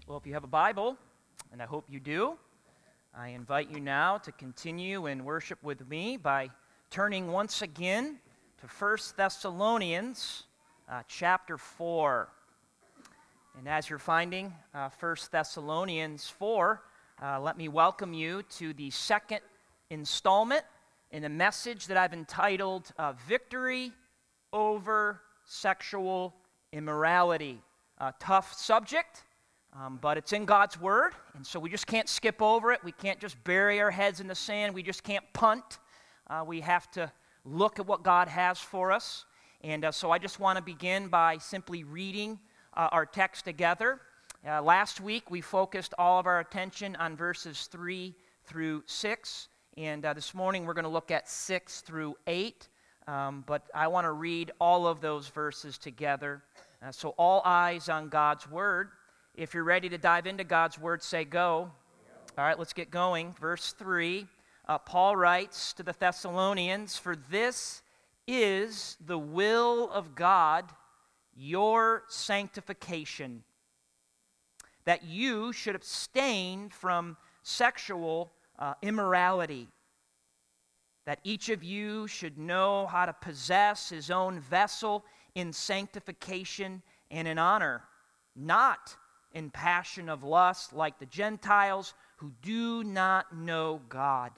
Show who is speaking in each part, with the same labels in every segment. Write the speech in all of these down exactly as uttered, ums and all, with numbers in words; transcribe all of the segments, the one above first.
Speaker 1: Well, if you have a Bible, and I hope you do, I invite you now to continue in worship with me by turning once again to First Thessalonians uh, chapter four. And as you're finding uh, First Thessalonians four, uh, let me welcome you to the second installment in a message that I've entitled uh, Victory Over Sexual Immorality. A tough subject. Um, but it's in God's Word, and so we just can't skip over it. We can't just bury our heads in the sand. We just can't punt. Uh, we have to look at what God has for us. And uh, so I just want to begin by simply reading uh, our text together. Uh, last week, we focused all of our attention on verses three through six, and uh, this morning we're going to look at six through eight. Um, but I want to read all of those verses together. Uh, so all eyes on God's Word. If you're ready to dive into God's Word, say go. All right, let's get going. Verse three, uh, Paul writes to the Thessalonians, "For this is the will of God, your sanctification, that you should abstain from sexual uh, immorality, that each of you should know how to possess his own vessel in sanctification and in honor, not in passion of lust like the Gentiles who do not know God."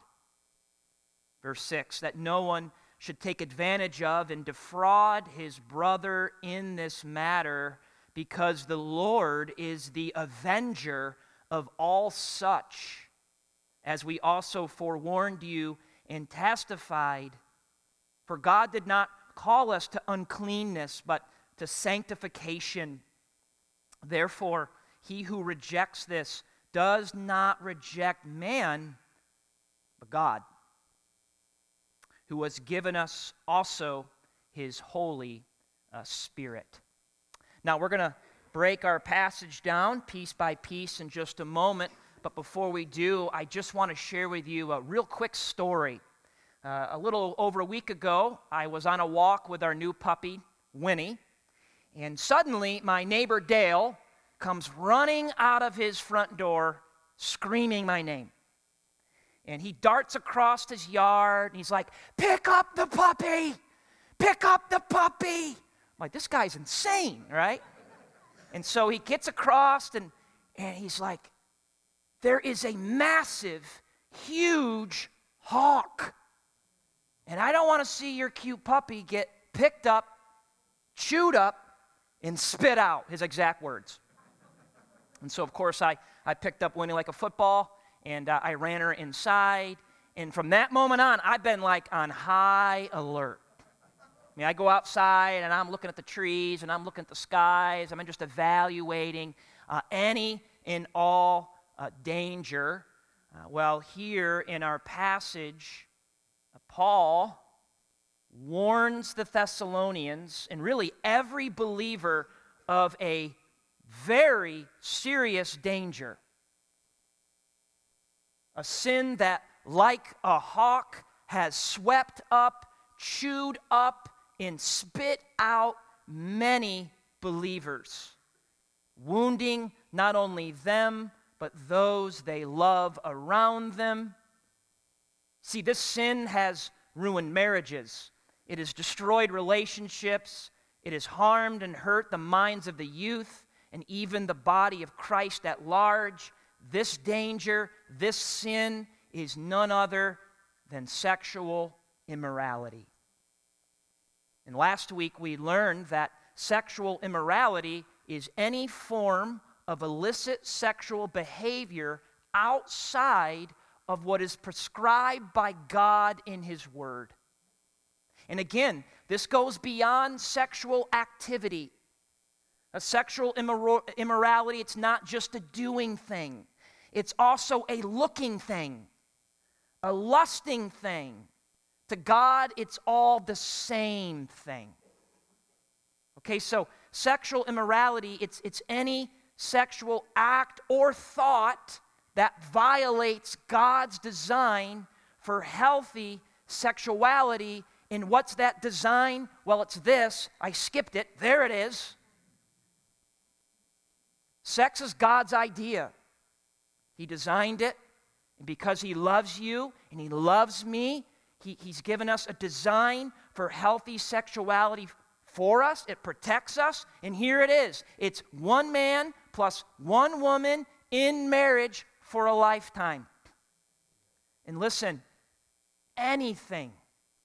Speaker 1: Verse six, "That no one should take advantage of and defraud his brother in this matter, because the Lord is the avenger of all such, as we also forewarned you and testified. For God did not call us to uncleanness, but to sanctification. Therefore, he who rejects this does not reject man, but God, who has given us also his Holy uh, Spirit." Now, we're going to break our passage down piece by piece in just a moment, but before we do, I just want to share with you a real quick story. Uh, a little over a week ago, I was on a walk with our new puppy, Winnie, and suddenly my neighbor Dale comes running out of his front door screaming my name. And he darts across his yard, and he's like, "Pick up the puppy! Pick up the puppy!" I'm like, this guy's insane, right? And so he gets across, and, and he's like, "There is a massive, huge hawk. And I don't want to see your cute puppy get picked up, chewed up, and spit out," his exact words. And so, of course, I, I picked up Winnie like a football, and uh, I ran her inside. And from that moment on, I've been like on high alert. I mean, I go outside, and I'm looking at the trees, and I'm looking at the skies. I'm just evaluating uh, any and all uh, danger. Uh, well, here in our passage, uh, Paul warns the Thessalonians, and really every believer, of a very serious danger. A sin that, like a hawk, has swept up, chewed up, and spit out many believers, wounding not only them, but those they love around them. See, this sin has ruined marriages. It has destroyed relationships. It has harmed and hurt the minds of the youth and even the body of Christ at large. This danger, this sin, is none other than sexual immorality. And last week we learned that sexual immorality is any form of illicit sexual behavior outside of what is prescribed by God in His Word. And again, this goes beyond sexual activity. A sexual immor- immorality, it's not just a doing thing. It's also a looking thing, a lusting thing. To God, it's all the same thing. Okay, so sexual immorality, it's, it's any sexual act or thought that violates God's design for healthy sexuality. And what's that design? Well, it's this. I skipped it. There it is. Sex is God's idea. He designed it, and because he loves you and he loves me, he, he's given us a design for healthy sexuality for us. It protects us, and here it is. It's one man plus one woman in marriage for a lifetime. And listen, anything,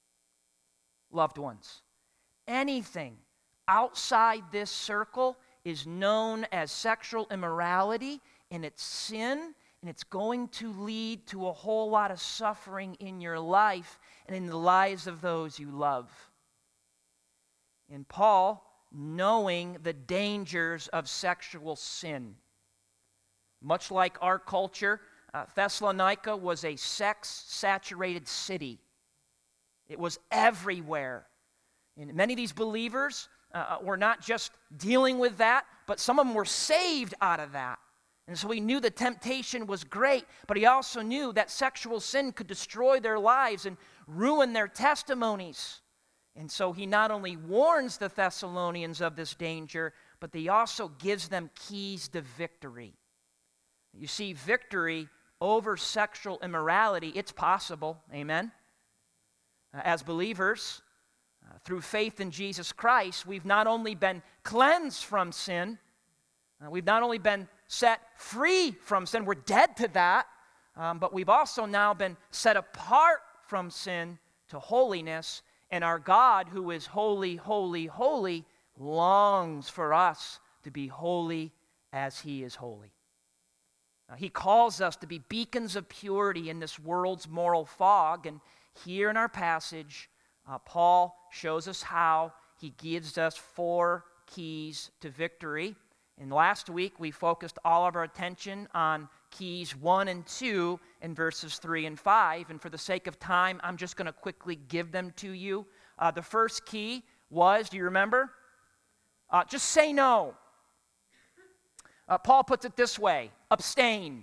Speaker 1: loved ones, anything outside this circle is known as sexual immorality, and it's sin, and it's going to lead to a whole lot of suffering in your life and in the lives of those you love. And Paul, knowing the dangers of sexual sin, much like our culture, uh, Thessalonica was a sex-saturated city. It was everywhere. And many of these believers uh, were not just dealing with that, but some of them were saved out of that. And so he knew the temptation was great, but he also knew that sexual sin could destroy their lives and ruin their testimonies. And so he not only warns the Thessalonians of this danger, but he also gives them keys to victory. You see, victory over sexual immorality, it's possible, amen? Uh, as believers, uh, through faith in Jesus Christ, we've not only been cleansed from sin, uh, we've not only been set free from sin, we're dead to that, um, but we've also now been set apart from sin to holiness, and our God, who is holy, holy, holy, longs for us to be holy as he is holy. Uh, he calls us to be beacons of purity in this world's moral fog, and here in our passage, uh, Paul shows us how. He gives us four keys to victory. And last week, we focused all of our attention on keys one and two in verses three and five. And for the sake of time, I'm just going to quickly give them to you. Uh, the first key was, do you remember? Uh, just say no. Uh, Paul puts it this way: abstain.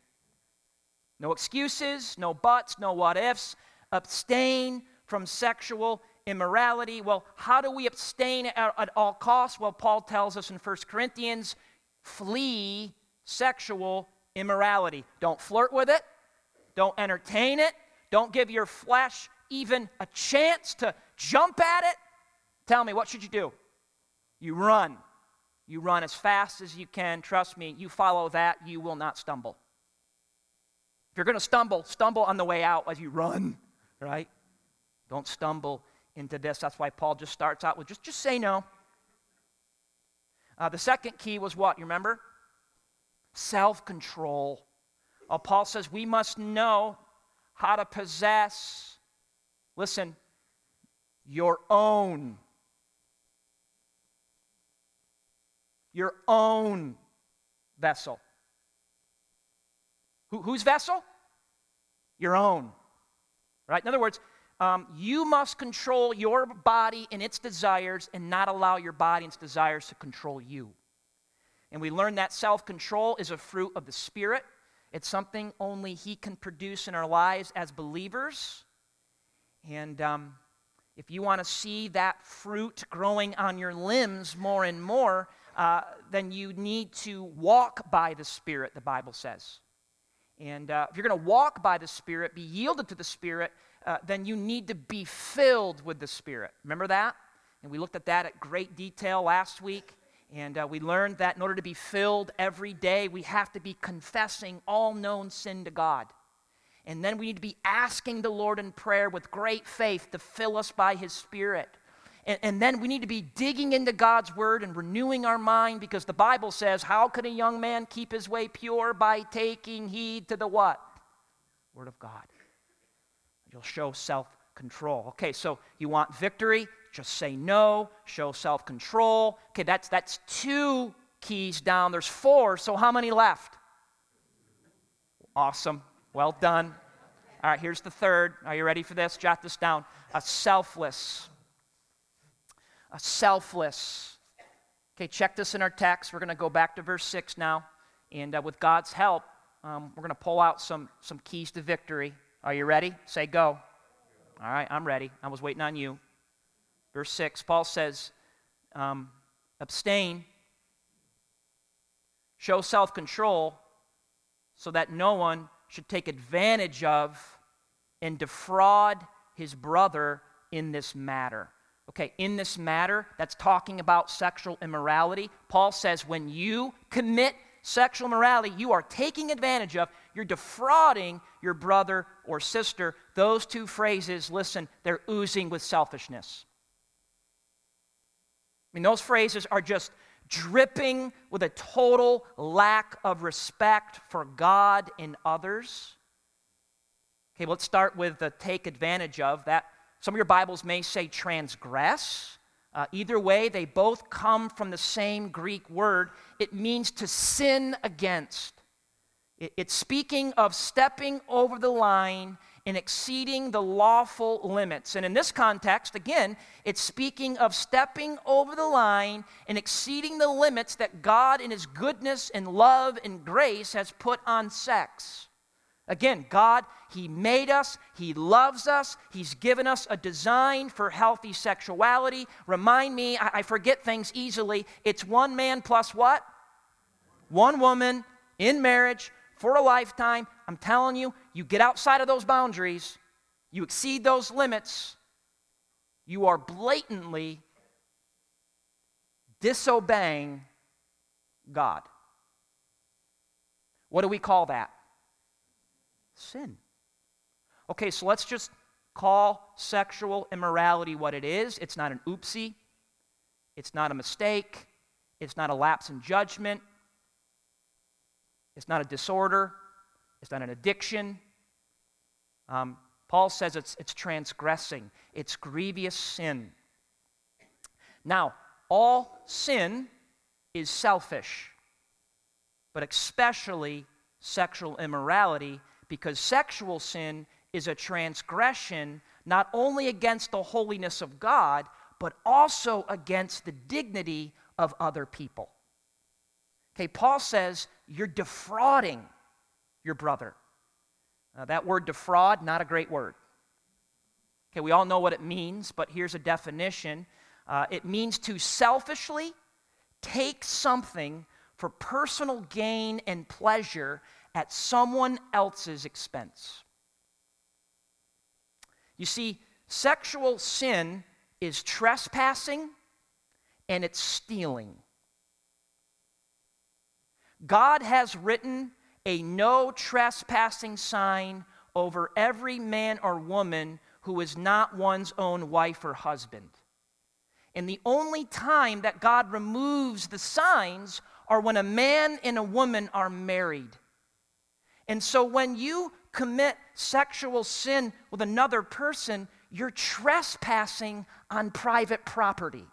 Speaker 1: No excuses, no buts, no what ifs. Abstain from sexual immorality. Well, how do we abstain at, at all costs? Well, Paul tells us in First Corinthians, flee sexual immorality. Don't flirt with it. Don't entertain it. Don't give your flesh even a chance to jump at it. Tell me, what should you do? You run. You run as fast as you can. Trust me, you follow that, you will not stumble. If you're going to stumble, stumble on the way out as you run, right? Don't stumble into this. That's why Paul just starts out with just, just say no. Uh, the second key was what? You remember? Self-control. Uh, Paul says we must know how to possess, listen, your own. Your own vessel. Who, whose vessel? Your own. Right? In other words, um, you must control your body and its desires and not allow your body and its desires to control you. And we learn that self-control is a fruit of the Spirit. It's something only He can produce in our lives as believers. And um, if you want to see that fruit growing on your limbs more and more, uh, then you need to walk by the Spirit, the Bible says. And uh, if you're going to walk by the Spirit, be yielded to the Spirit, uh, then you need to be filled with the Spirit. Remember that? And we looked at that at great detail last week. And uh, we learned that in order to be filled every day, we have to be confessing all known sin to God. And then we need to be asking the Lord in prayer with great faith to fill us by His Spirit. And, and then we need to be digging into God's Word and renewing our mind, because the Bible says, how can a young man keep his way pure? By taking heed to the what? Word of God. You'll show self-control. Okay, so you want victory? Just say no. Show self-control. Okay, that's that's two keys down. There's four, so how many left? Awesome. Well done. All right, here's the third. Are you ready for this? Jot this down. A selfless. A selfless. Okay, check this in our text. We're going to go back to verse six now. And uh, with God's help, um, we're going to pull out some, some keys to victory. Are you ready? Say go. All right, I'm ready. I was waiting on you. Verse six, Paul says, um, abstain show self-control so that no one should take advantage of and defraud his brother in this matter. Okay, in this matter, that's talking about sexual immorality. Paul says when you commit sexual immorality, you are taking advantage of, you're defrauding your brother or sister. Those two phrases, listen, they're oozing with selfishness. I mean, those phrases are just dripping with a total lack of respect for God and others. Okay, let's start with the take advantage of that. Some of your Bibles may say transgress. Uh, either way, they both come from the same Greek word. It means to sin against. It, it's speaking of stepping over the line and exceeding the lawful limits. And in this context, again, it's speaking of stepping over the line and exceeding the limits that God in His goodness and love and grace has put on sex. Again, God, He made us, He loves us, He's given us a design for healthy sexuality. Remind me, I, I forget things easily. It's one man plus what? One woman in marriage for a lifetime. I'm telling you, you get outside of those boundaries, you exceed those limits, you are blatantly disobeying God. What do we call that? Sin. Okay, so let's just call sexual immorality what it is. It's not an oopsie. It's not a mistake. It's not a lapse in judgment. It's not a disorder. It's not an addiction. Um, Paul says it's, it's transgressing. It's grievous sin. Now, all sin is selfish, but especially sexual immorality, because sexual sin is a transgression not only against the holiness of God, but also against the dignity of other people. Okay, Paul says you're defrauding your brother. Uh, that word defraud, not a great word. Okay, we all know what it means, but here's a definition. Uh, it means to selfishly take something for personal gain and pleasure at someone else's expense. You see, sexual sin is trespassing and it's stealing. God has written a no trespassing sign over every man or woman who is not one's own wife or husband. And the only time that God removes the signs are when a man and a woman are married. And so when you commit sexual sin with another person, you're trespassing on private property.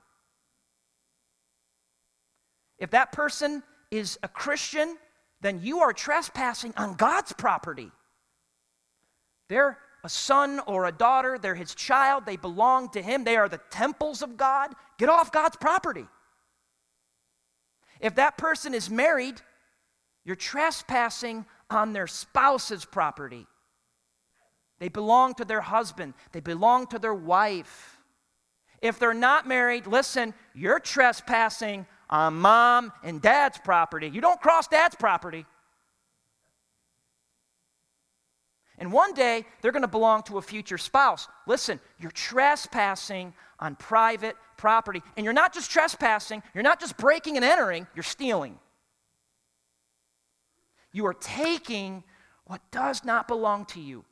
Speaker 1: If that person is a Christian, then you are trespassing on God's property. They're a son or a daughter, they're His child, they belong to Him, they are the temples of God. Get off God's property. If that person is married, you're trespassing on their spouse's property. They belong to their husband. They belong to their wife. If they're not married, listen, you're trespassing on mom and dad's property. You don't cross dad's property. And one day, they're going to belong to a future spouse. Listen, you're trespassing on private property. And you're not just trespassing, you're not just breaking and entering, you're stealing. You are taking what does not belong to you.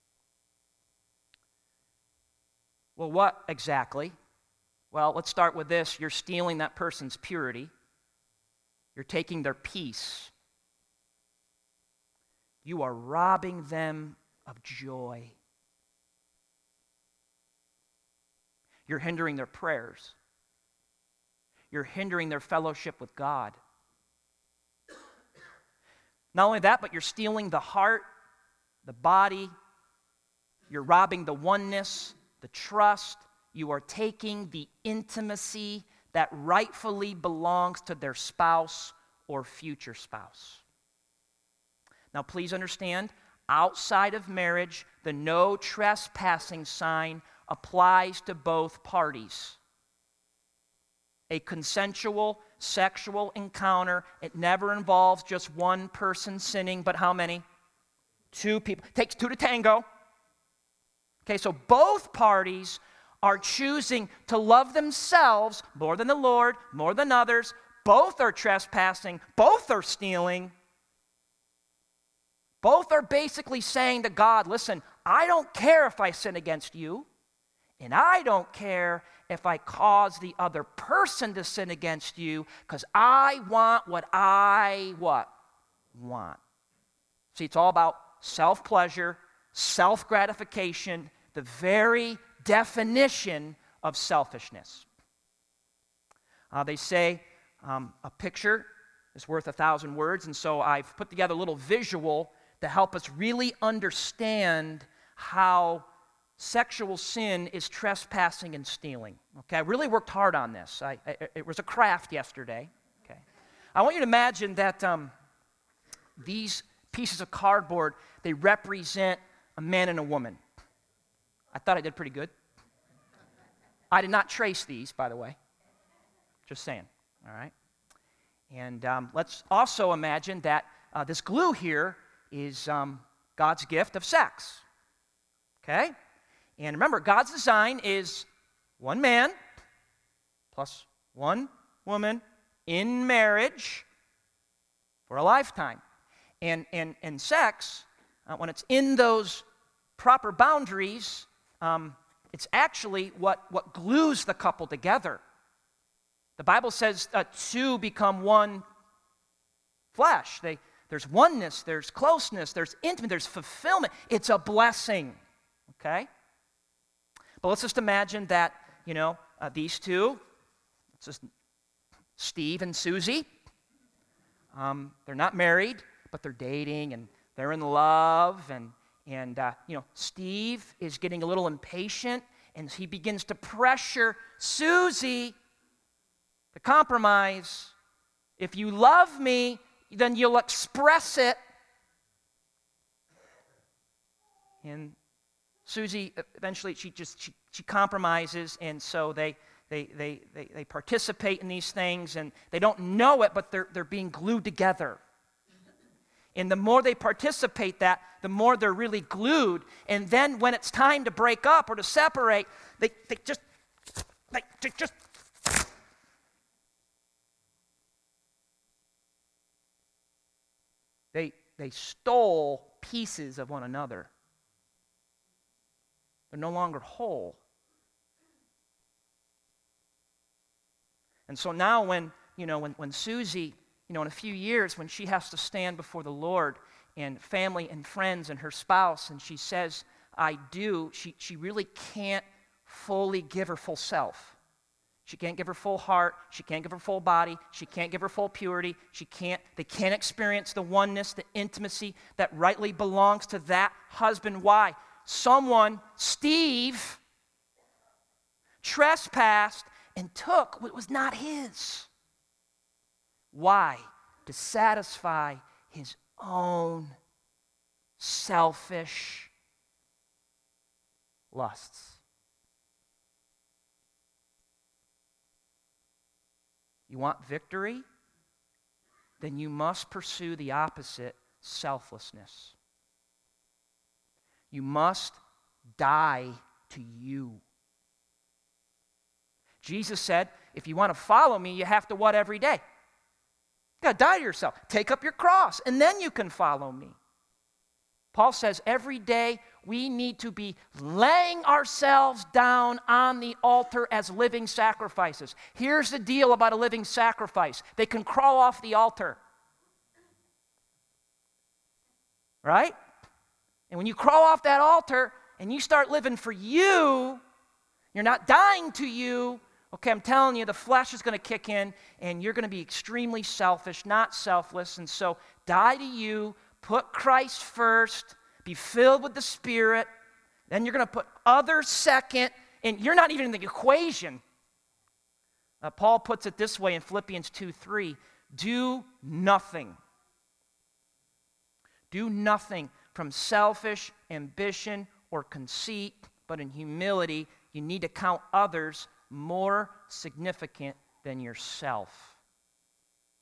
Speaker 1: Well, what exactly? Well, let's start with this. You're stealing that person's purity. You're taking their peace. You are robbing them of joy. You're hindering their prayers. You're hindering their fellowship with God. Not only that, but you're stealing the heart, the body. You're robbing the oneness, the trust. You are taking the intimacy that rightfully belongs to their spouse or future spouse. Now, please understand, outside of marriage, the no trespassing sign applies to both parties. A consensual sexual encounter. It never involves just one person sinning, but how many? Two people. It takes two to tango. Okay, so both parties are choosing to love themselves more than the Lord, more than others. Both are trespassing. Both are stealing. Both are basically saying to God, listen, I don't care if I sin against you, and I don't care if I cause the other person to sin against you, because I want what I what? Want. See, it's all about self-pleasure, self-gratification, the very definition of selfishness. Uh, they say um, a picture is worth a thousand words, and so I've put together a little visual to help us really understand how sexual sin is trespassing and stealing. Okay, I really worked hard on this. I, I, it was a craft yesterday. Okay, I want you to imagine that um, these pieces of cardboard, they represent a man and a woman. I thought I did pretty good. I did not trace these, by the way. Just saying, all right? And um, let's also imagine that uh, this glue here is um, God's gift of sex, okay? And remember, God's design is one man plus one woman in marriage for a lifetime. And, and, and sex, uh, when it's in those proper boundaries, um, it's actually what, what glues the couple together. The Bible says uh, two become one flesh. They, there's oneness, there's closeness, there's intimacy, there's fulfillment. It's a blessing, okay? But let's just imagine that, you know, uh, these two, it's just Steve and Susie, um, they're not married, but they're dating and they're in love, and, and uh, you know, Steve is getting a little impatient, and he begins to pressure Susie to compromise. If you love me, then you'll express it. And Susie, eventually, she just she, she compromises, and so they they they they they participate in these things, and they don't know it, but they're they're being glued together. And the more they participate that, the more they're really glued. And then when it's time to break up or to separate, they they just they, they just They, they stole pieces of one another. They're no longer whole. And so now when, you know, when, when Susie, you know, in a few years, when she has to stand before the Lord and family and friends and her spouse, and she says, I do, she, she really can't fully give her full self. She can't give her full heart. She can't give her full body. She can't give her full purity. She can't, they can't experience the oneness, the intimacy that rightly belongs to that husband. Why? Someone, Steve, trespassed and took what was not his. Why? To satisfy his own selfish lusts. You want victory? Then you must pursue the opposite, selflessness. You must die to you. Jesus said, if you want to follow me, you have to what every day? You got to die to yourself. Take up your cross, and then you can follow me. Paul says every day we need to be laying ourselves down on the altar as living sacrifices. Here's the deal about a living sacrifice. They can crawl off the altar. Right? And when you crawl off that altar and you start living for you, you're not dying to you. Okay, I'm telling you, the flesh is going to kick in and you're going to be extremely selfish, not selfless. And so die to you. Put Christ first, be filled with the Spirit, then you're going to put others second, and you're not even in the equation. Uh, Paul puts it this way in Philippians two three, do nothing. Do nothing from selfish ambition or conceit, but in humility, you need to count others more significant than yourself.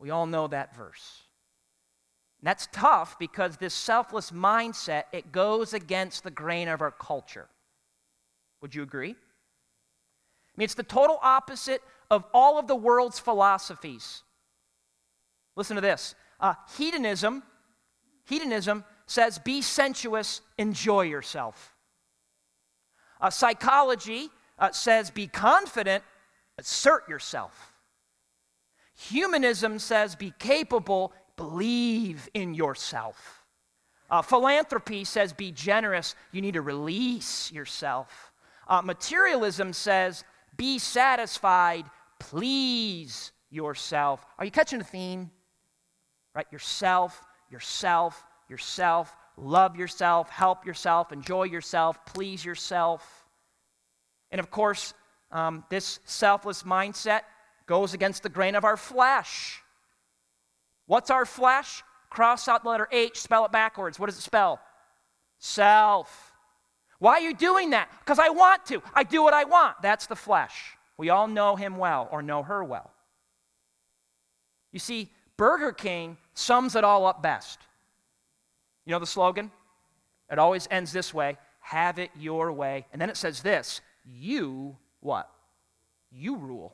Speaker 1: We all know that verse. And that's tough because this selfless mindset, it goes against the grain of our culture. Would you agree? I mean, it's the total opposite of all of the world's philosophies. Listen to this. Uh, hedonism, hedonism says be sensuous, enjoy yourself. Uh, psychology uh, says be confident, assert yourself. Humanism says be capable, believe in yourself. Uh, philanthropy says be generous, you need to release yourself. Uh, materialism says be satisfied, please yourself. Are you catching the theme? Right? Yourself, yourself, yourself. Love yourself, help yourself, enjoy yourself, please yourself. And of course, um, this selfless mindset goes against the grain of our flesh. What's our flesh? Cross out the letter H, spell it backwards. What does it spell? Self. Why are you doing that? Because I want to. I do what I want. That's the flesh. We all know him well or know her well. You see, Burger King sums it all up best. You know the slogan? It always ends this way, have it your way. And then it says this, you what? You rule.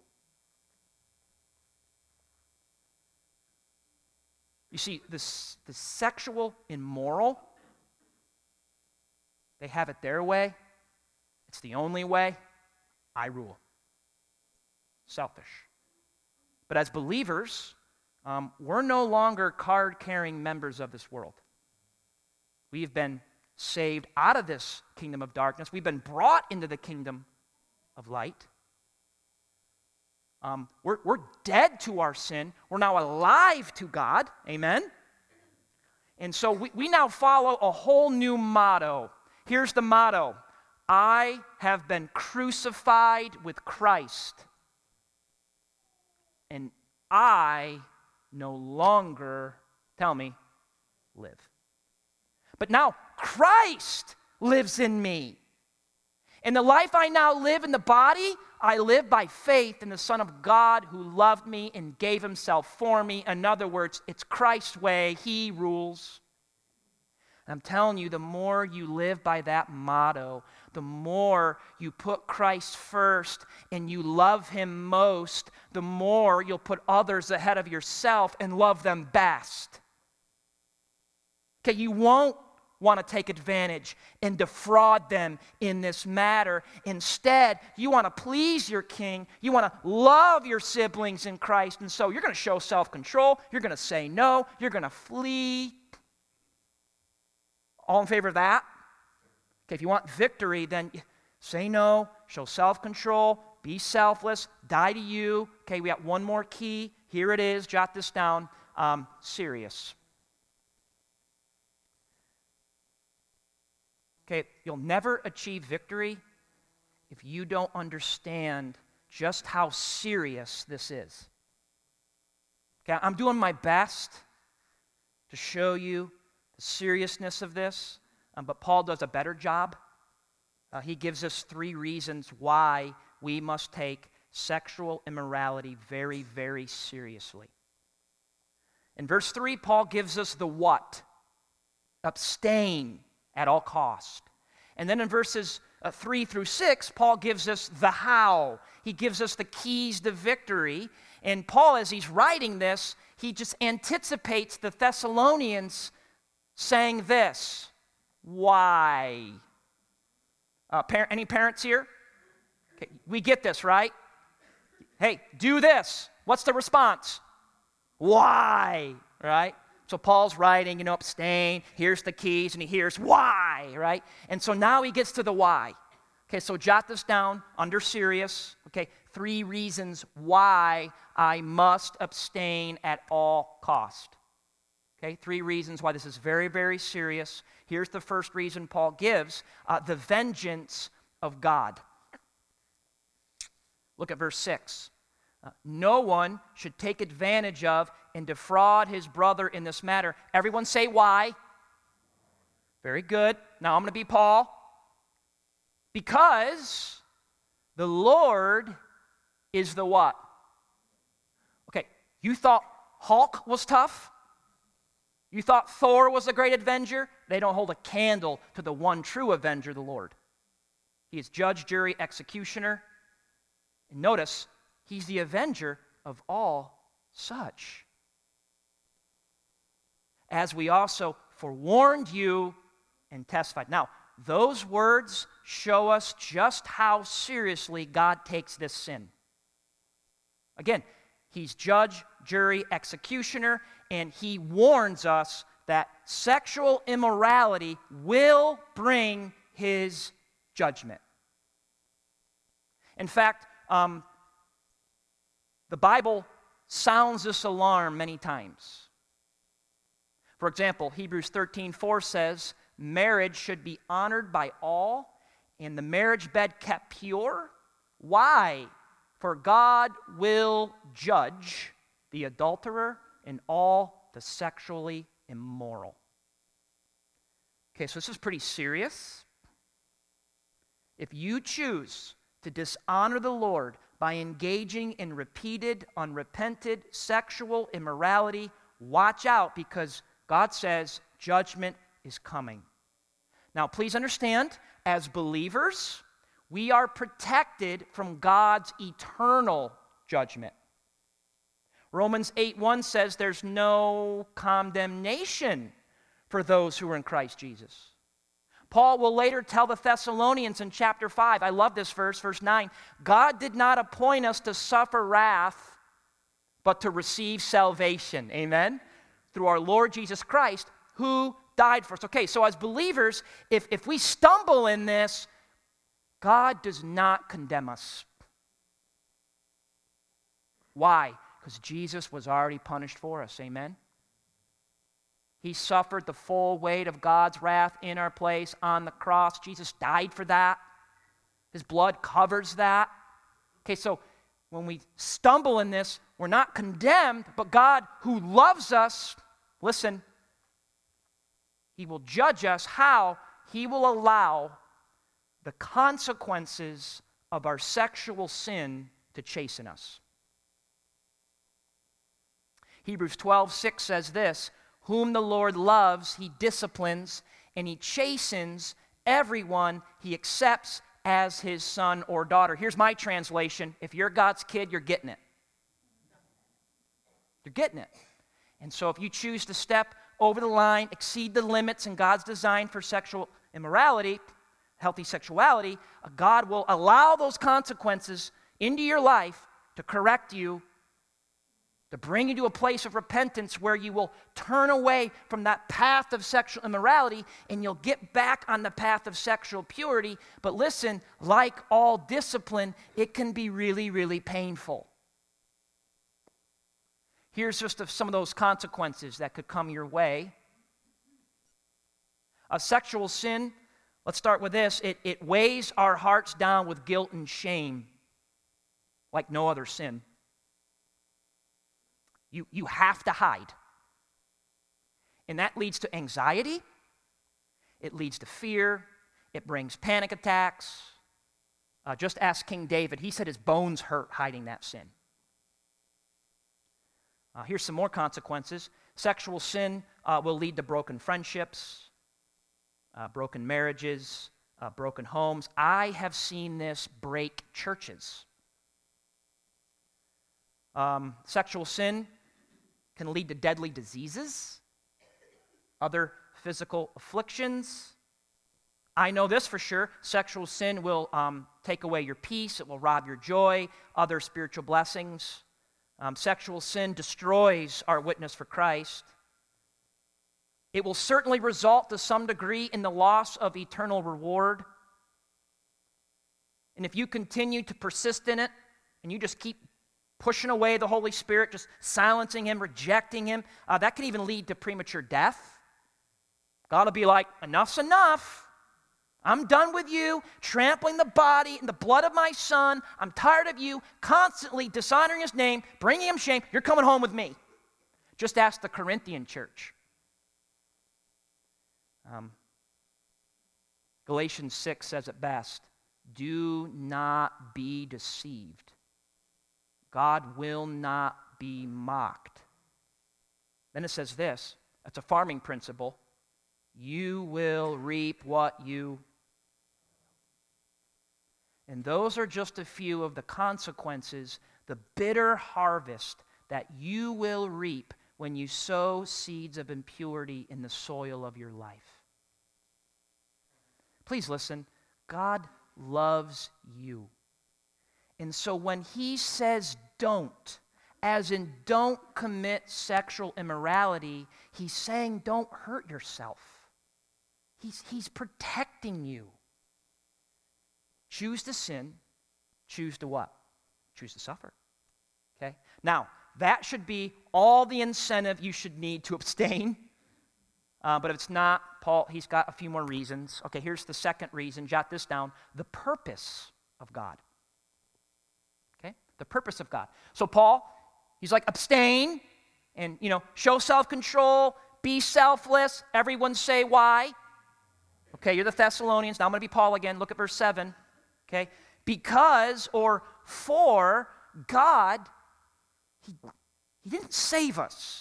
Speaker 1: You see, this, the sexual immoral, they have it their way. It's the only way. I rule. Selfish. But as believers, um, we're no longer card-carrying members of this world. We've been saved out of this kingdom of darkness. We've been brought into the kingdom of light. Um, we're, we're dead to our sin. We're now alive to God. Amen? And so we, we now follow a whole new motto. Here's the motto. I have been crucified with Christ, and I no longer, tell me, live. But now Christ lives in me. And the life I now live in the body, I live by faith in the Son of God who loved me and gave himself for me. In other words, it's Christ's way. He rules. And I'm telling you, the more you live by that motto, the more you put Christ first and you love him most, the more you'll put others ahead of yourself and love them best. Okay, you won't want to take advantage and defraud them in this matter. Instead, you want to please your king. You want to love your siblings in Christ. And so you're going to show self-control. You're going to say no. You're going to flee. All in favor of that? Okay, if you want victory, then say no, show self-control, be selfless, die to you. Okay, we got one more key. Here it is. Jot this down. Um, serious. Okay, you'll never achieve victory if you don't understand just how serious this is. Okay, I'm doing my best to show you the seriousness of this, um, but Paul does a better job. Uh, he gives us three reasons why we must take sexual immorality very, very seriously. In verse three, Paul gives us the what? Abstain at all cost. And then in verses uh, three through six, Paul gives us the how. He gives us the keys to victory. And Paul, as he's writing this, he just anticipates the Thessalonians saying this. Why? Uh, par- any parents here? Okay, we get this, right? Hey, do this. What's the response? Why? Right? So Paul's writing, you know, abstain, here's the keys, and he hears why, right? And so now he gets to the why. Okay, so jot this down under serious. Okay, three reasons why I must abstain at all cost. Okay, three reasons why this is very, very serious. Here's the first reason Paul gives, uh, the vengeance of God. Look at verse six. Uh, no one should take advantage of and defraud his brother in this matter. Everyone say why. Very good. Now I'm going to be Paul. Because the Lord is the what? Okay, you thought Hulk was tough? You thought Thor was a great avenger? They don't hold a candle to the one true avenger, the Lord. He is judge, jury, executioner. And notice, he's the avenger of all such. As we also forewarned you and testified. Now, those words show us just how seriously God takes this sin. Again, he's judge, jury, executioner, and he warns us that sexual immorality will bring his judgment. In fact, um, the Bible sounds this alarm many times. For example, Hebrews thirteen four says, marriage should be honored by all, and the marriage bed kept pure. Why? For God will judge the adulterer and all the sexually immoral. Okay, so this is pretty serious. If you choose to dishonor the Lord by engaging in repeated, unrepented sexual immorality, watch out, because God says judgment is coming. Now, please understand, as believers, we are protected from God's eternal judgment. Romans eight one says there's no condemnation for those who are in Christ Jesus. Paul will later tell the Thessalonians in chapter five, I love this verse, verse nine, God did not appoint us to suffer wrath, but to receive salvation. Amen? Through our Lord Jesus Christ, who died for us. Okay, so as believers, if, if we stumble in this, God does not condemn us. Why? Because Jesus was already punished for us. Amen? He suffered the full weight of God's wrath in our place on the cross. Jesus died for that. His blood covers that. Okay, so when we stumble in this, we're not condemned, but God, who loves us, listen, He will judge us. How? He will allow the consequences of our sexual sin to chasten us. Hebrews twelve six says this, whom the Lord loves, He disciplines, and He chastens everyone He accepts as His son or daughter. Here's my translation. If you're God's kid, you're getting it. You're getting it. And so if you choose to step over the line, exceed the limits in God's design for sexual immorality, healthy sexuality, God will allow those consequences into your life to correct you, to bring you to a place of repentance where you will turn away from that path of sexual immorality and you'll get back on the path of sexual purity. But listen, like all discipline, it can be really, really painful. Here's just some of those consequences that could come your way. A sexual sin, let's start with this. It, it weighs our hearts down with guilt and shame like no other sin. You, you have to hide. And that leads to anxiety. It leads to fear. It brings panic attacks. Uh, just ask King David. He said his bones hurt hiding that sin. Uh, here's some more consequences. Sexual sin uh, will lead to broken friendships, uh, broken marriages, uh, broken homes. I have seen this break churches. Um, sexual sin can lead to deadly diseases, other physical afflictions. I know this for sure. Sexual sin will um, take away your peace. It will rob your joy, other spiritual blessings. Um, sexual sin destroys our witness for Christ. It will certainly result to some degree in the loss of eternal reward. And if you continue to persist in it, and you just keep pushing away the Holy Spirit, just silencing Him, rejecting Him, uh, that can even lead to premature death. God will be like, enough's enough. I'm done with you trampling the body and the blood of my Son. I'm tired of you constantly dishonoring His name, bringing Him shame. You're coming home with me. Just ask the Corinthian church. Um, Galatians six says it best, do not be deceived. God will not be mocked. Then it says this, it's a farming principle, you will reap what you. And those are just a few of the consequences, the bitter harvest that you will reap when you sow seeds of impurity in the soil of your life. Please listen, God loves you. And so when he says don't, as in don't commit sexual immorality, he's saying don't hurt yourself. He's, he's protecting you. Choose to sin, choose to what? Choose to suffer. Okay? Now, that should be all the incentive you should need to abstain. Uh, but if it's not, Paul, he's got a few more reasons. Okay, here's the second reason. Jot this down. The purpose of God. Okay? The purpose of God. So Paul, he's like, abstain and, you know, show self-control, be selfless. Everyone say why. Okay, you're the Thessalonians. Now I'm going to be Paul again. Look at verse seven. Okay? Because or for God, he, he didn't save us.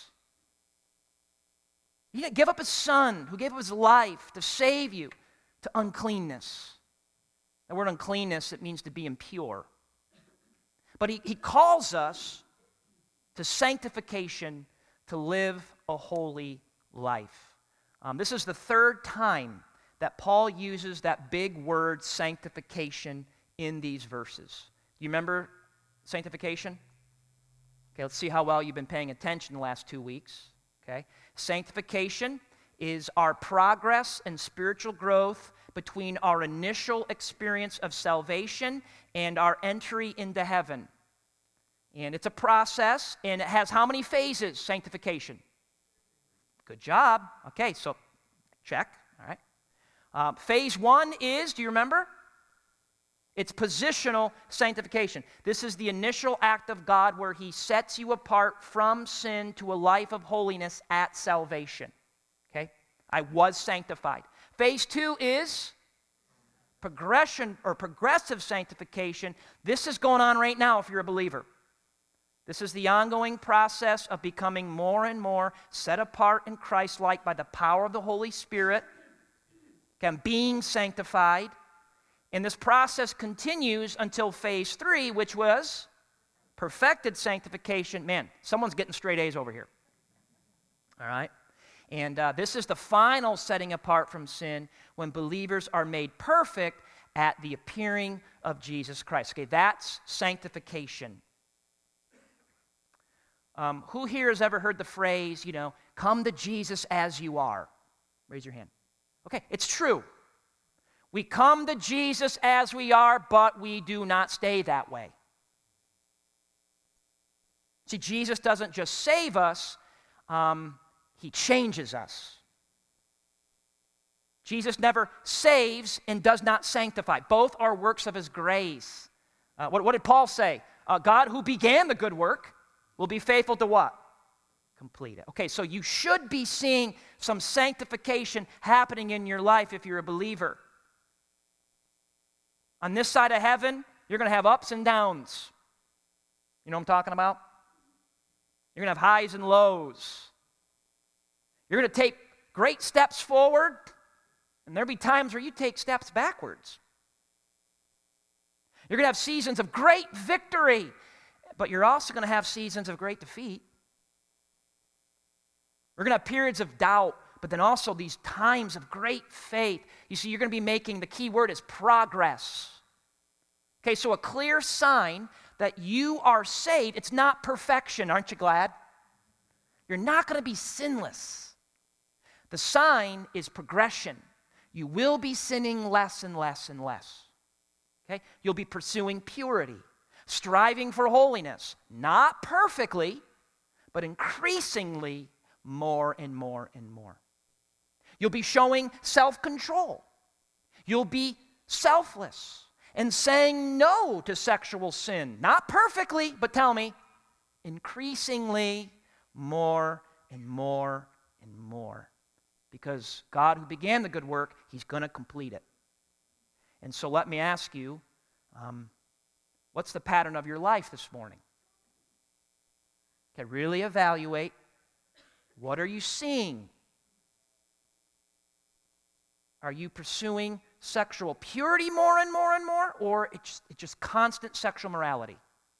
Speaker 1: He didn't give up his son who gave up his life to save you to uncleanness. The word uncleanness, it means to be impure. But he, he calls us to sanctification, to live a holy life. Um, this is the third time that Paul uses that big word sanctification in these verses. You remember sanctification? Okay, let's see how well you've been paying attention the last two weeks. Okay, sanctification is our progress and spiritual growth between our initial experience of salvation and our entry into heaven. And it's a process, and it has how many phases, sanctification? Good job. Okay, so check. All right. Uh, phase one is, do you remember? It's positional sanctification. This is the initial act of God where he sets you apart from sin to a life of holiness at salvation. Okay? I was sanctified. Phase two is progression or progressive sanctification. This is going on right now if you're a believer. This is the ongoing process of becoming more and more set apart and Christ-like by the power of the Holy Spirit. Okay, I'm being sanctified. And this process continues until phase three, which was perfected sanctification. Man, someone's getting straight A's over here. All right? And uh, this is the final setting apart from sin when believers are made perfect at the appearing of Jesus Christ. Okay, that's sanctification. Um, who here has ever heard the phrase, you know, come to Jesus as you are? Raise your hand. Okay, it's true. We come to Jesus as we are, but we do not stay that way. See, Jesus doesn't just save us, um, he changes us. Jesus never saves and does not sanctify. Both are works of his grace. Uh, what, what did Paul say? Uh, God who began the good work will be faithful to what? Complete it. Okay, so you should be seeing some sanctification happening in your life if you're a believer. On this side of heaven, you're going to have ups and downs. You know what I'm talking about? You're going to have highs and lows. You're going to take great steps forward, and there'll be times where you take steps backwards. You're going to have seasons of great victory, but you're also going to have seasons of great defeat. We're going to have periods of doubt, but then also these times of great faith. You see, you're going to be making, the key word is progress. Okay, so a clear sign that you are saved, it's not perfection, aren't you glad? You're not going to be sinless. The sign is progression. You will be sinning less and less and less. Okay? You'll be pursuing purity, striving for holiness, not perfectly, but increasingly more and more and more. You'll be showing self-control. You'll be selfless and saying no to sexual sin. Not perfectly, but tell me, increasingly more and more and more. Because God who began the good work, he's going to complete it. And so let me ask you, um, what's the pattern of your life this morning? Okay, really evaluate. What are you seeing? Are you pursuing sexual purity more and more and more, or it's, it's just constant sexual morality?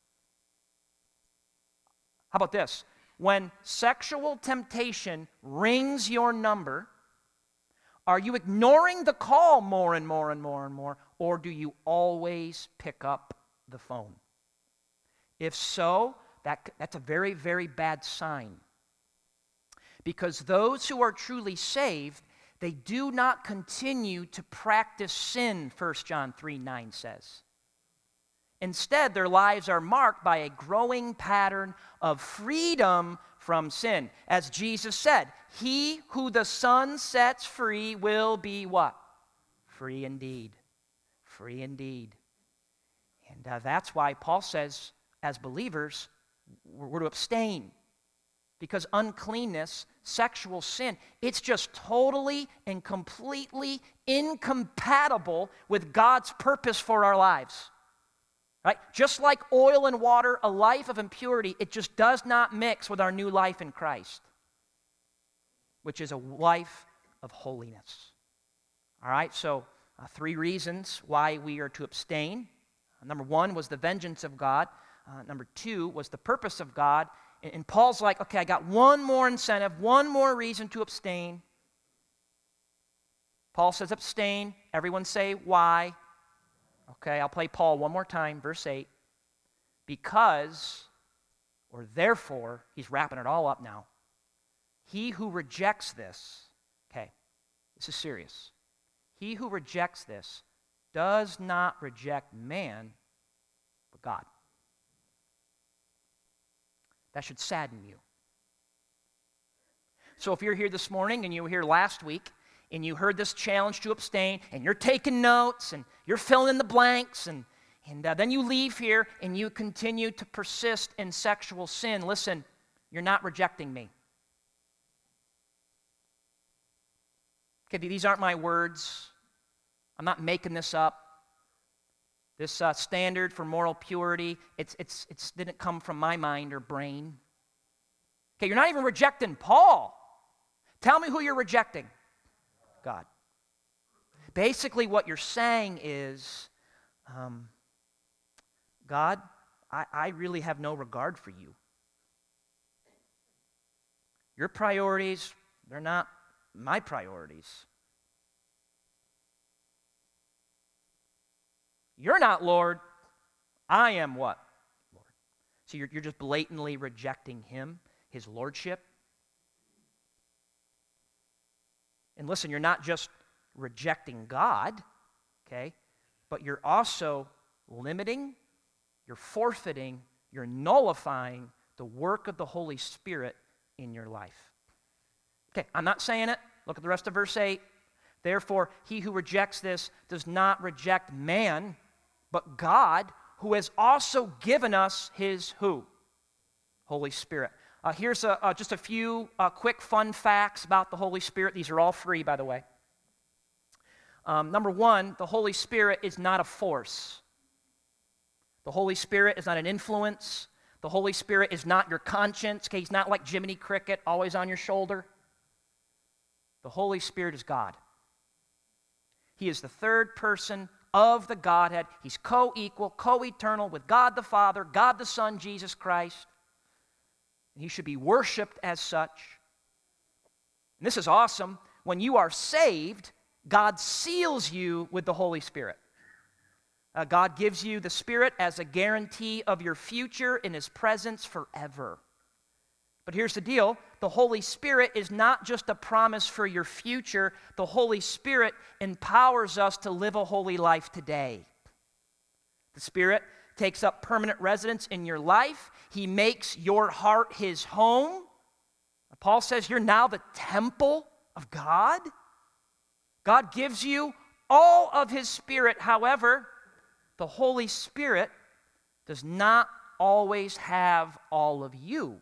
Speaker 1: How about this? When sexual temptation rings your number, are you ignoring the call more and more and more and more, or do you always pick up the phone? If so, that, that's a very, very bad sign. Because those who are truly saved, they do not continue to practice sin, First John three nine says. Instead, their lives are marked by a growing pattern of freedom from sin. As Jesus said, he who the Son sets free will be what? Free indeed. Free indeed. And uh, that's why Paul says, as believers, we're to abstain. Because uncleanness, sexual sin, it's just totally and completely incompatible with God's purpose for our lives. Right? Just like oil and water, a life of impurity, it just does not mix with our new life in Christ, which is a life of holiness. All right, so uh, three reasons why we are to abstain. Uh, number one was the vengeance of God. Uh, number two was the purpose of God. And, and Paul's like, okay, I got one more incentive, one more reason to abstain. Paul says abstain. Everyone say why. Okay, I'll play Paul one more time, verse eight. Because, or therefore, he's wrapping it all up now. He who rejects this, okay, this is serious. He who rejects this does not reject man, but God. That should sadden you. So if you're here this morning and you were here last week, and you heard this challenge to abstain, and you're taking notes, and you're filling in the blanks, and, and uh, then you leave here, and you continue to persist in sexual sin, listen, you're not rejecting me. Okay, these aren't my words. I'm not making this up. This uh, standard for moral purity, it's, it's, it's didn't come from my mind or brain. Okay, you're not even rejecting Paul. Tell me who you're rejecting. God. Basically, what you're saying is, um, God, I, I really have no regard for you. Your priorities, they're not my priorities. You're not Lord. I am what? Lord. So you're, you're just blatantly rejecting him, his lordship. And listen, you're not just rejecting God, okay, but you're also limiting, you're forfeiting, you're nullifying the work of the Holy Spirit in your life. Okay, I'm not saying it. Look at the rest of verse eight. Therefore, he who rejects this does not reject man, but God, who has also given us his who? Holy Spirit. Uh, here's a, uh, just a few uh, quick fun facts about the Holy Spirit. These are all free, by the way. Um, number one, the Holy Spirit is not a force. The Holy Spirit is not an influence. The Holy Spirit is not your conscience. Okay, he's not like Jiminy Cricket, always on your shoulder. The Holy Spirit is God. He is the third person of the Godhead. He's co-equal, co-eternal with God the Father, God the Son, Jesus Christ. He should be worshiped as such. And this is awesome. When you are saved, God seals you with the Holy Spirit. Uh, God gives you the Spirit as a guarantee of your future in his presence forever. But here's the deal. The Holy Spirit is not just a promise for your future. The Holy Spirit empowers us to live a holy life today. The Spirit takes up permanent residence in your life. He makes your heart his home. Paul says you're now the temple of God. God gives you all of his Spirit. However, the Holy Spirit does not always have all of you.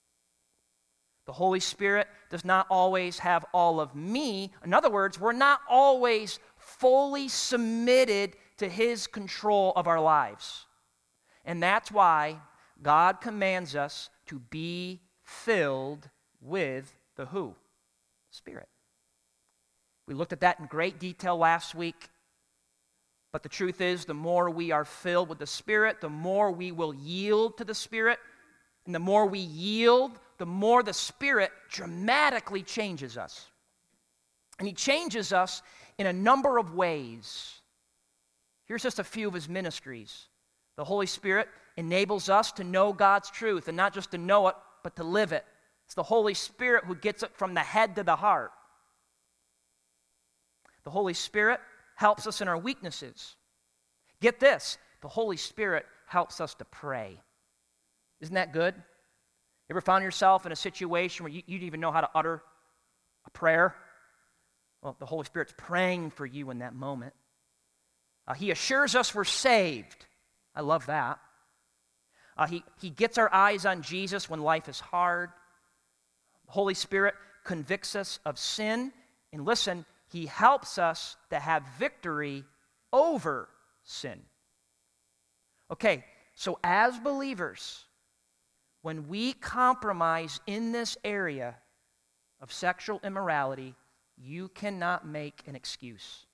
Speaker 1: The Holy Spirit does not always have all of me. In other words, we're not always fully submitted to his control of our lives. And that's why God commands us to be filled with The who? Spirit. We looked at that in great detail last week. But the truth is, the more we are filled with the Spirit, the more we will yield to the Spirit. And the more we yield, the more the Spirit dramatically changes us. And He changes us in a number of ways. Here's just a few of His ministries. The Holy Spirit enables us to know God's truth, and not just to know it, but to live it. It's the Holy Spirit who gets it from the head to the heart. The Holy Spirit helps us in our weaknesses. Get this, the Holy Spirit helps us to pray. Isn't that good? You ever found yourself in a situation where you, you didn't even know how to utter a prayer? Well, the Holy Spirit's praying for you in that moment. Uh, he assures us we're saved. I love that. Uh, he, he gets our eyes on Jesus when life is hard. The Holy Spirit convicts us of sin. And listen, He helps us to have victory over sin. Okay, so as believers, when we compromise in this area of sexual immorality, you cannot make an excuse.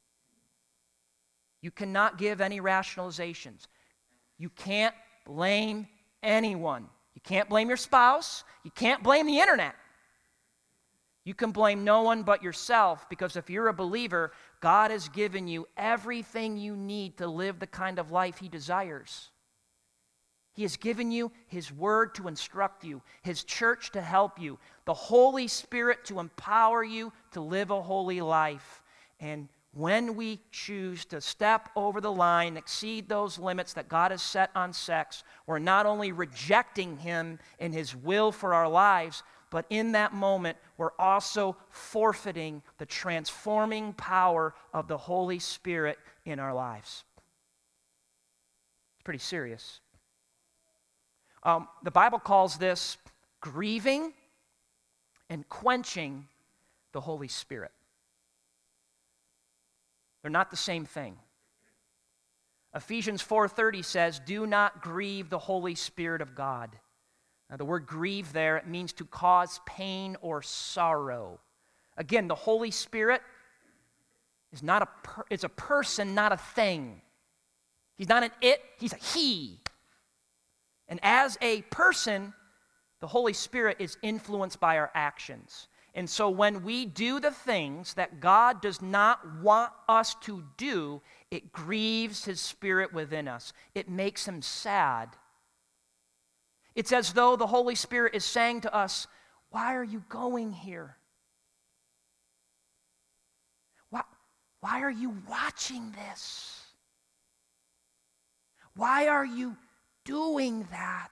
Speaker 1: You cannot give any rationalizations. You can't blame anyone. You can't blame your spouse. You can't blame the internet. You can blame no one but yourself, because if you're a believer, God has given you everything you need to live the kind of life He desires. He has given you His Word to instruct you, His church to help you, the Holy Spirit to empower you to live a holy life. And when we choose to step over the line, exceed those limits that God has set on sex, we're not only rejecting Him and His will for our lives, but in that moment, we're also forfeiting the transforming power of the Holy Spirit in our lives. It's pretty serious. Um, the Bible calls this grieving and quenching the Holy Spirit. They're not the same thing. Ephesians four thirty says, "Do not grieve the Holy Spirit of God." Now, the word grieve there, it means to cause pain or sorrow. Again, the Holy Spirit is not a per, it's a person, not a thing. He's not an it, He's a He. And as a person, the Holy Spirit is influenced by our actions. And so when we do the things that God does not want us to do, it grieves His Spirit within us. It makes Him sad. It's as though the Holy Spirit is saying to us, why are you going here? Why, why are you watching this? Why are you doing that?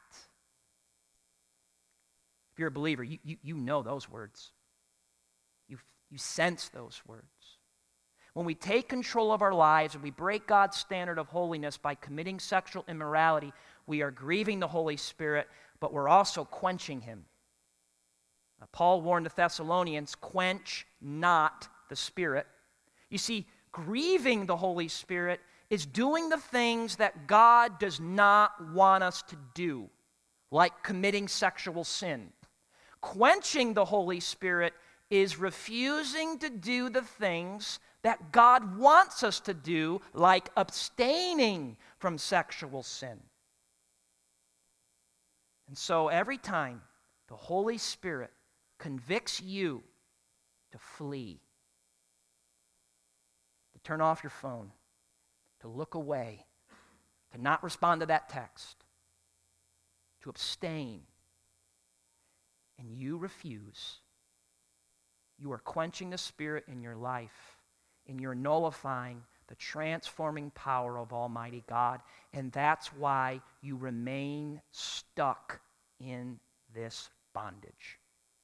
Speaker 1: If you're a believer, you, you, you know those words. You, you sense those words. When we take control of our lives and we break God's standard of holiness by committing sexual immorality, we are grieving the Holy Spirit, but we're also quenching Him. Now, Paul warned the Thessalonians, quench not the Spirit. You see, grieving the Holy Spirit is doing the things that God does not want us to do, like committing sexual sin. Quenching the Holy Spirit is refusing to do the things that God wants us to do, like abstaining from sexual sin. And so every time the Holy Spirit convicts you to flee, to turn off your phone, to look away, to not respond to that text, to abstain, and you refuse, you are quenching the Spirit in your life, and you're nullifying the transforming power of Almighty God, and that's why you remain stuck in this bondage.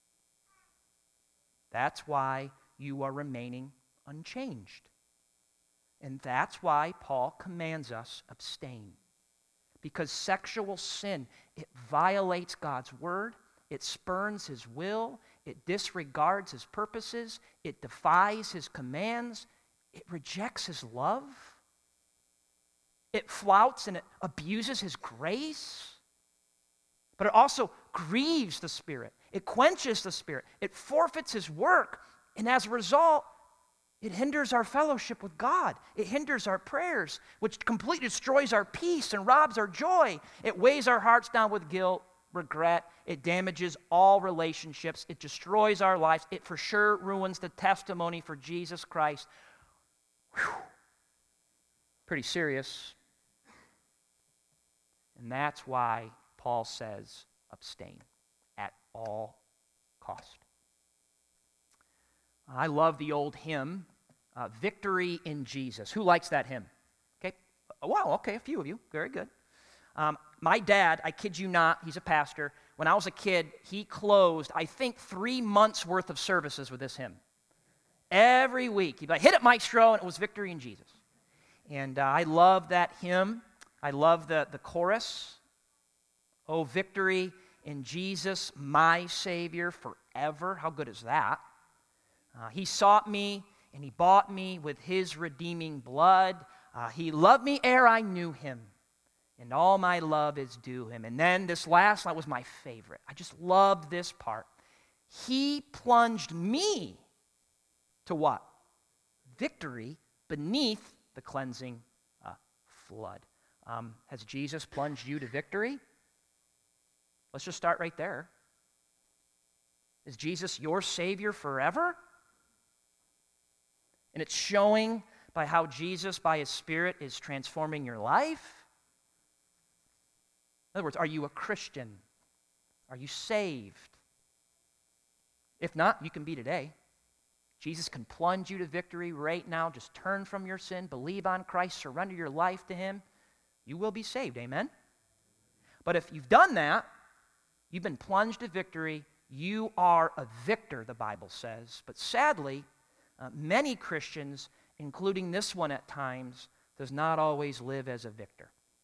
Speaker 1: That's why you are remaining unchanged. And that's why Paul commands us abstain. Because sexual sin, it violates God's word, it spurns His will, it disregards His purposes, it defies His commands, it rejects His love, it flouts and it abuses His grace, but it also grieves the Spirit. It quenches the Spirit. It forfeits his work. And as a result, it hinders our fellowship with God. It hinders our prayers, which completely destroys our peace and robs our joy. It weighs our hearts down with guilt, regret. It damages all relationships. It destroys our lives. It for sure ruins the testimony for Jesus Christ. Whew. Pretty serious. And that's why Paul says, abstain at all cost. I love the old hymn, uh, Victory in Jesus. Who likes that hymn? Okay. Wow, okay, a few of you. Very good. Um, my dad, I kid you not, he's a pastor. When I was a kid, he closed, I think, three months' worth of services with this hymn. Every week. He'd be like, hit it, Maestro, and it was Victory in Jesus. And uh, I love that hymn. I love the, the chorus. Oh, victory in Jesus, my Savior, forever. How good is that? Uh, he sought me, and he bought me with his redeeming blood. Uh, he loved me ere I knew him, and all my love is due him. And then this last line was my favorite. I just loved this part. He plunged me to what? Victory beneath the cleansing uh, flood. Um, has Jesus plunged you to victory? Let's just start right there. Is Jesus your Savior forever? And it's showing by how Jesus, by his Spirit, is transforming your life. In other words, are you a Christian? Are you saved? If not, you can be today. Jesus can plunge you to victory right now. Just turn from your sin, believe on Christ, surrender your life to him. You will be saved, amen? But if you've done that, you've been plunged to victory, you are a victor, the Bible says. But sadly, uh, many Christians, including this one at times, does not always live as a victor.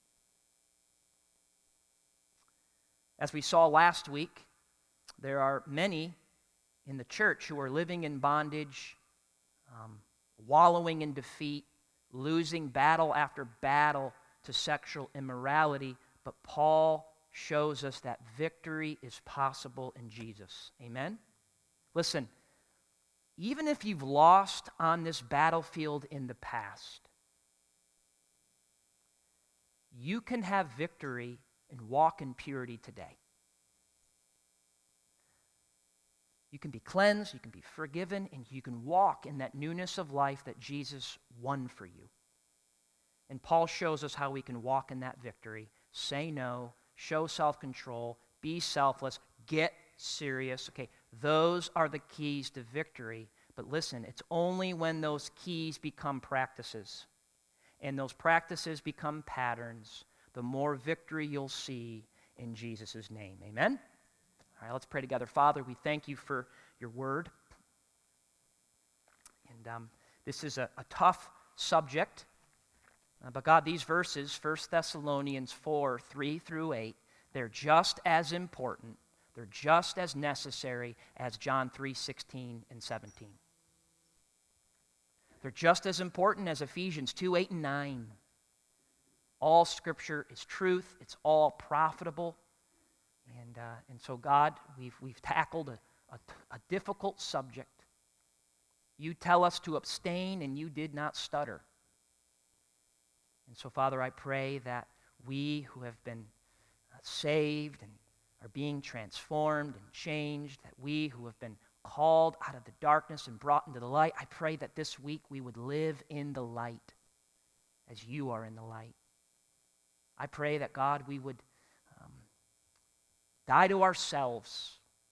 Speaker 1: As we saw last week, there are many in the church who are living in bondage, um, wallowing in defeat, losing battle after battle to sexual immorality, but Paul shows us that victory is possible in Jesus. Amen? Listen, even if you've lost on this battlefield in the past, you can have victory and walk in purity today. You can be cleansed, you can be forgiven, and you can walk in that newness of life that Jesus won for you. And Paul shows us how we can walk in that victory. Say no, show self-control, be selfless, get serious. Okay, those are the keys to victory. But listen, it's only when those keys become practices and those practices become patterns, the more victory you'll see in Jesus' name. Amen? All right, let's pray together. Father, we thank you for your word. And um, this is a, a tough subject. Uh, but God, these verses, First Thessalonians four, three through eight, they're just as important, they're just as necessary as John three, sixteen and seventeen. They're just as important as Ephesians two, eight and nine. All Scripture is truth, it's all profitable. And, uh, and so, God, we've, we've tackled a, a, a difficult subject. You tell us to abstain, and you did not stutter. And so, Father, I pray that we who have been uh, saved and are being transformed and changed, that we who have been called out of the darkness and brought into the light, I pray that this week we would live in the light as you are in the light. I pray that, God, we would um, die to ourselves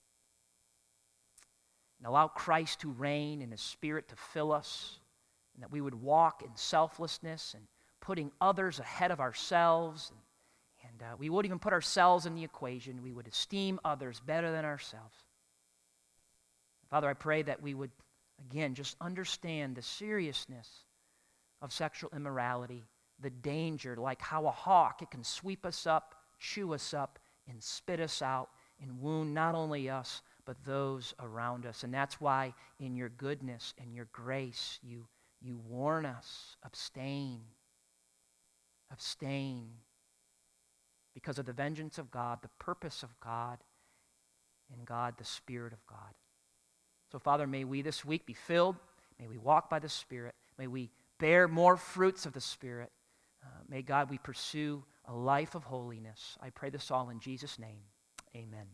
Speaker 1: and allow Christ to reign and his Spirit to fill us, and that we would walk in selflessness and putting others ahead of ourselves, and, and uh, we wouldn't even put ourselves in the equation. We would esteem others better than ourselves. Father, I pray that we would, again, just understand the seriousness of sexual immorality, the danger, like how a hawk, it can sweep us up, chew us up, and spit us out, and wound not only us, but those around us. And that's why in your goodness and your grace, you, you warn us, abstain. Abstain. Because of the vengeance of God, the purpose of God, in God, the Spirit of God. So, Father, may we this week be filled. May we walk by the Spirit. May we bear more fruits of the Spirit. Uh, may, God, we pursue a life of holiness. I pray this all in Jesus' name. Amen.